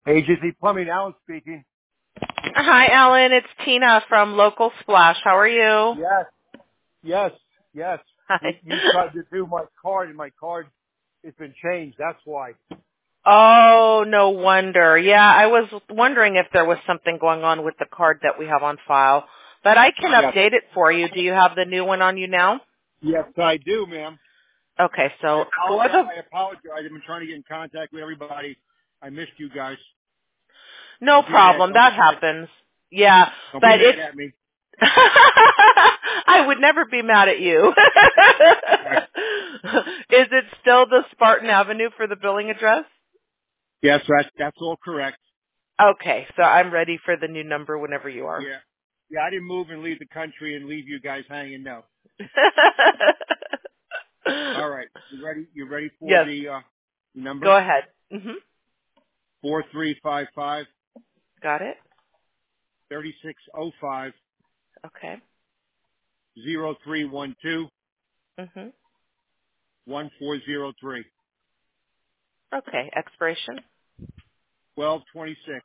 Agency Plumbing, Alan speaking. Hi, Alan. It's Tina from Local Splash. How are you? Yes. Hi. You tried to do my card, and my card has been changed. That's why. Oh, no wonder. Yeah, I was wondering if there was something going on with the card that we have on file. But I can Yes. update it for you. Do you have the new one on you now? Yes, I do, ma'am. Okay, I so for apologize. the I apologize. I've been trying to get in contact with everybody. I missed you guys. no Don't be mad. problem. That happens. Yeah, Don't be but mad it's at me. I would never be mad at you. Right. Is it still the Spartan Avenue for the billing address? Yes, that's all correct. Okay, so I'm ready for the new number whenever you are. Yeah. Yeah, I didn't move and leave the country and leave you guys hanging. No. All right. You ready? You ready for Yes, the number? go ahead. 4355 Got it? 3605 Okay. 0312 Mhm. 1403 Okay, expiration 1226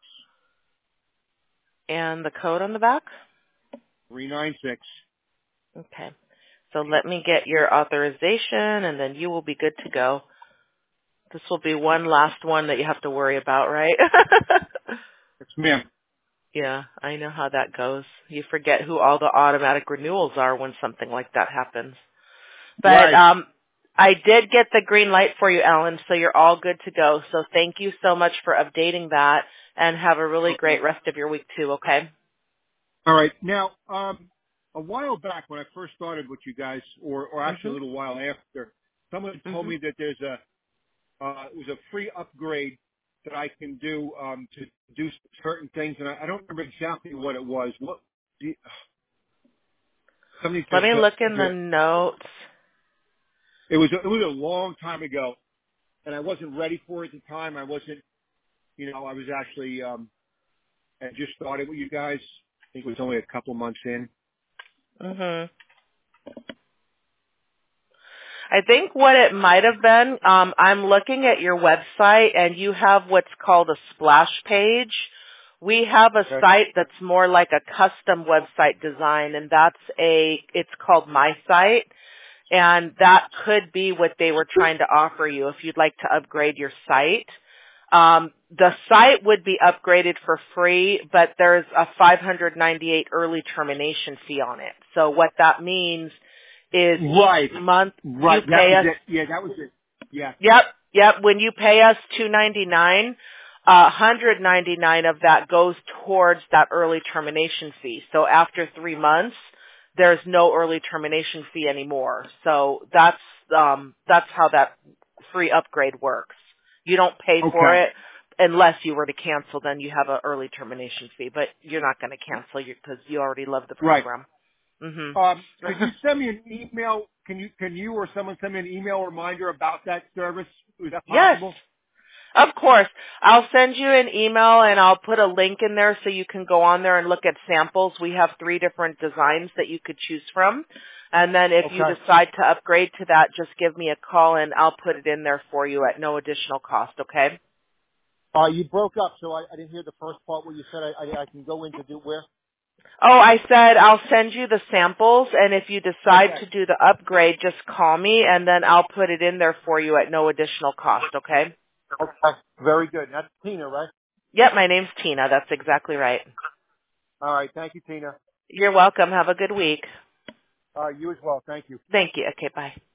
and the code on the back? 396. Okay. So let me get your authorization and then you will be good to go. This will be one last one that you have to worry about, right? Yes, ma'am. Yeah, I know how that goes. You forget who all the automatic renewals are when something like that happens. But Right. I did get the green light for you, Alan, so you're all good to go. So thank you so much for updating that and have a really Okay. great rest of your week too, okay? All right. Now, a while back when I first started with you guys, or actually a Mhm. little while after, someone told Mhm. me that there's it was a free upgrade that I can do, to do certain things, and I don't remember exactly what it was. Something Let me look in the to notes. it was a long time ago, and I wasn't ready for it at the time. I wasn't, I was actually, I just started with you guys. I think it was only a couple months in. Mhm. I think what it might have been, I'm looking at your website and you have what's called a splash page. We have a Okay. site that's more like a custom website design and it's called My Site. And that could be what they were trying to offer you if you'd like to upgrade your site. The site would be upgraded for free, but there's a 598 early termination fee on it. So what that means is each Right. month you Right. That pay was us. it. Yeah, that was it. Yeah. Yep. When you pay us $299, 199 of that goes towards that early termination fee. So after 3 months, there's no early termination fee anymore. So that's how that free upgrade works. You don't pay for Okay. it unless you were to cancel. Then you have an early termination fee, but you're not going to cancel because you already love the Right. program. Mhm. Could you send me an email? Can you or someone send me an email reminder about that service? Is that Yes. possible? Of course. I'll send you an email and I'll put a link in there so you can go on there and look at samples. We have 3 different designs that you could choose from. And then if you Okay. decide to upgrade to that, just give me a call and I'll put it in there for you at no additional cost, okay? You broke up, so I didn't hear the first part where you said I can go in to do where? Oh, I said I'll send you the samples and if you decide Okay. to do the upgrade, just call me and then I'll put it in there for you at no additional cost, okay? Okay. Very good. That's Tina, right? Yep, my name's Tina. That's exactly right. All right. Thank you, Tina. You're welcome. Have a good week. You as well. Thank you. Thank you. Okay, bye.